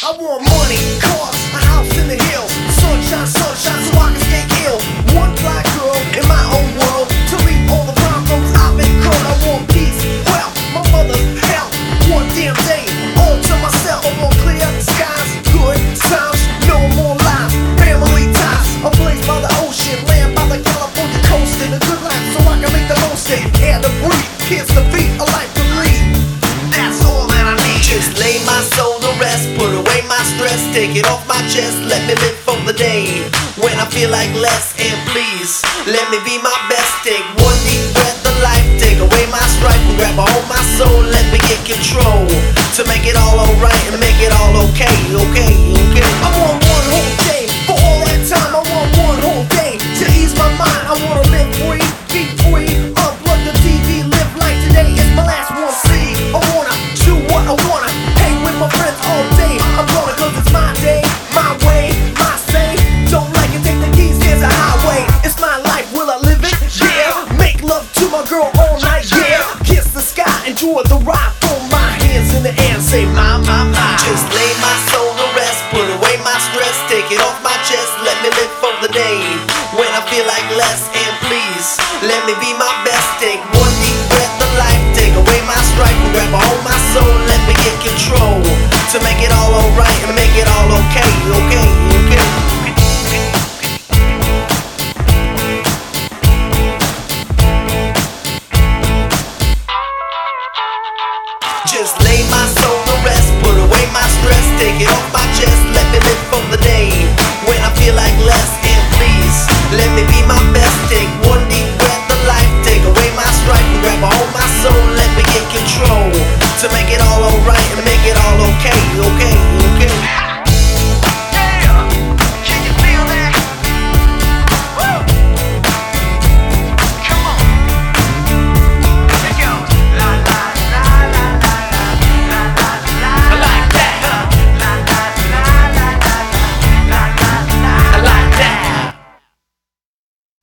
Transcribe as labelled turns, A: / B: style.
A: I want money, cars, a house in the hills, sunshine, sunshine, so I can stay ill. One fly girl in my own world to leave all the problems I've incurred. I want peace, well, my mother's health. One damn day, all to myself. I want clear skies, good times, no more lies, family ties. A place by the ocean, land by the California coast, and a good life so I can make the most of it. Air to breathe, kids to feed, a life to lead. That's all that I need. Just lay my soul to rest, put away my stress, take it off my chest, let me live for the day when I feel like less. And please, let me be my best. Take one deep breath of life, take away my strife, and grab a hold my soul, let me get control to make it all alright and make it all okay, okay, okay. I want one whole day for all that time. I want one whole day to ease my mind. I wanna live free, be free, unplug the TV, live like today is my last one. See, I wanna do what I wanna, hang with my friends all day. I'm gonna, cause it's my day, my way, my say. Don't like it, take the keys, here's a highway. It's my life, will I live it? Yeah. Make love to my girl all night, yeah. Kiss the sky, enjoy the ride, throw my hands in the air and say my. Just lay my soul to rest, put away my stress, take it off my chest, let me live for the day when I feel like less. And please, let me be my best. Take one deep breath of life, take away my strife, and grab a hold my soul, let me get control to make it all alright and make it all okay, okay, okay.